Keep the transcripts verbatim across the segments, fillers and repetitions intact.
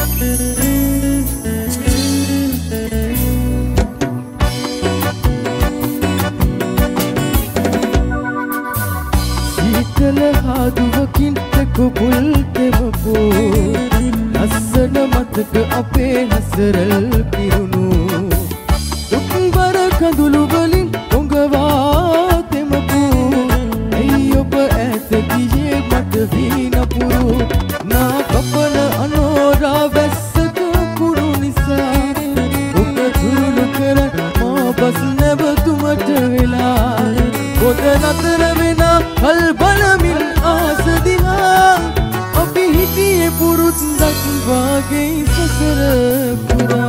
हादुवकिन तको बुलते मबो हसन मतक अपे हसरल किरुनु दुखबर कंदुलु वलिन उंगवाते मबो अय्योब ऐत किये मत वीन पुरु ना कपन अनोरा वैसक कुरु निसा उक धुरुलु कर मा बस नेब तुमट वेला ओद नतर वेना हल बल मिल आस दिहा अभी हिटिये पुरुष दक्वागे ससर पुरा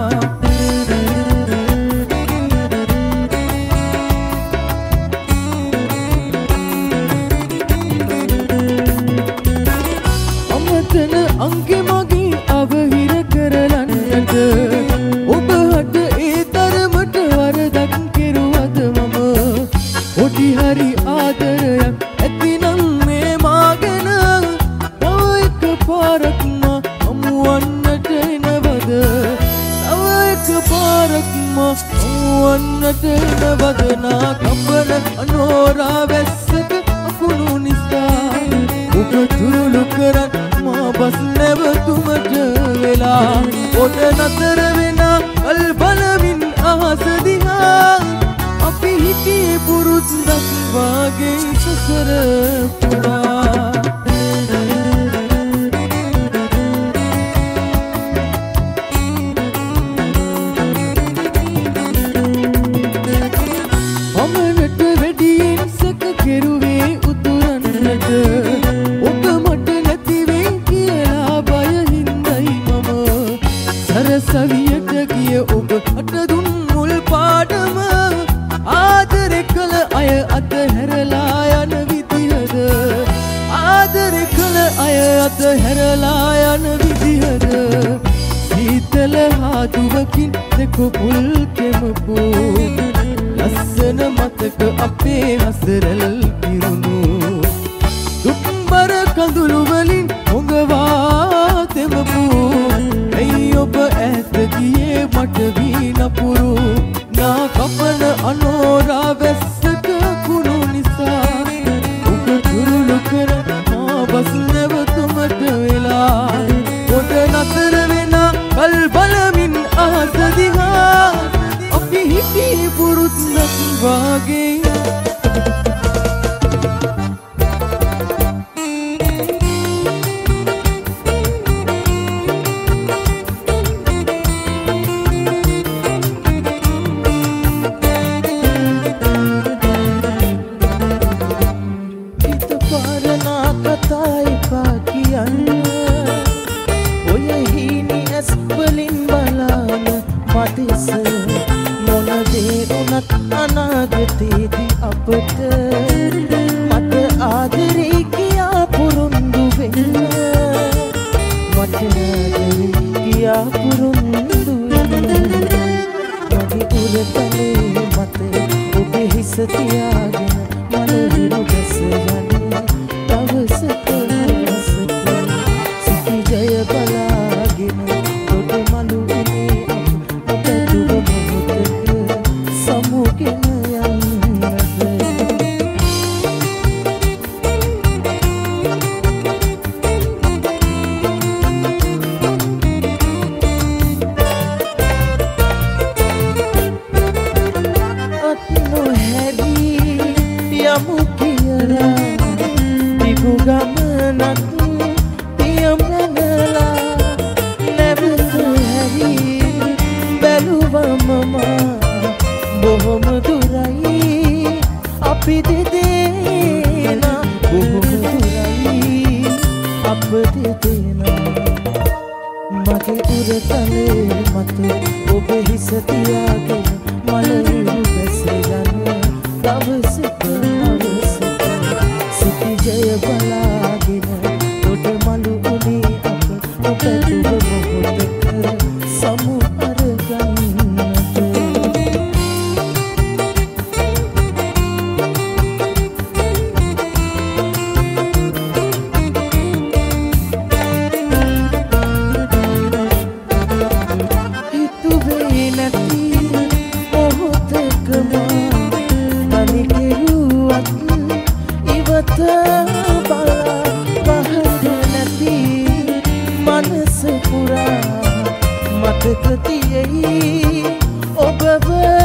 अमतन अंके मगे अवहिर करलන්නට ඔබ හට ඒ තරමට වරදක් කෙරුවද මම ඔටි හරි ආදරයක් ඇතිනම් මේ මාගෙන තව එක පාරක් මා හමුවන්නට එනවද තව එක පාරක් මා හමුවන්නට එනවද නා කම්බන අනෝරා වැස්සක අකුණු නිසා ඔබ තුරුළු කරන් මා බස් නැවතුමට වෙලා ඔද නතර වෙනා කල් බලමින් අහස දිහා අපි හිටියේ පුරුත් දක්වාගේ සසර පුරා අමනට වැඩියෙන් සැක කෙරුවේ උතුරන්නට ඔබ මට නැතිවේ කියලා බය හින්දයි මම සරසවියට ගිය ඔබ අට දුන් මුල් පාඩම ආදරේ කළ අය අතහැරලා යන විදිහද ආදරේ කළ අය අතහැරලා යන විදිහද සීතල හාදුවකින් දෙක පුල් කෙමපු ලස්සන මතක අපේ හසරල් කිරුණු දුක්බර කඳුළු වලින් හොඟවා තෙමපු ඇයි ඔබ ඈත ගියේ මට වී නපුරු නා කපන අනෝරා වැස්සක කුණු නිසා ඔබ තුරුළු කර මා බස් නැවතුමට වෙලා ඔද නතර වෙනා කල් බලමින් අහස දිහා අපි හිටියේ පුරුත් දක්වාගේ අනාගතේදී අපට මට ආදරේ කියා පුරුදු වෙන්න මට ආදරේ කියා පුරුදු වෙන්න මගේ උරතලේ මත ඔබේ හිස තියාගෙන මනවිරු බැස යන්න දවසක දවසක සිටි ජය බලාගෙන ඔබ මලුනේ අප ඔබ දුර මොහොතක සමුගෙන බොහොම දුරයි අපි දෙදෙනා බොහොම දුරයි අප දෙදෙනා මගේ උරතලේ මත ඔබ හිස තියාගෙන මලවිරු බැස යන දවසක දවසක සිටි ජය බලාගෙන ඔඩ මලු උනේ අප ඔබ දුර මොහොතක සමු අරගන්නට මතක තියෙයි ඔබව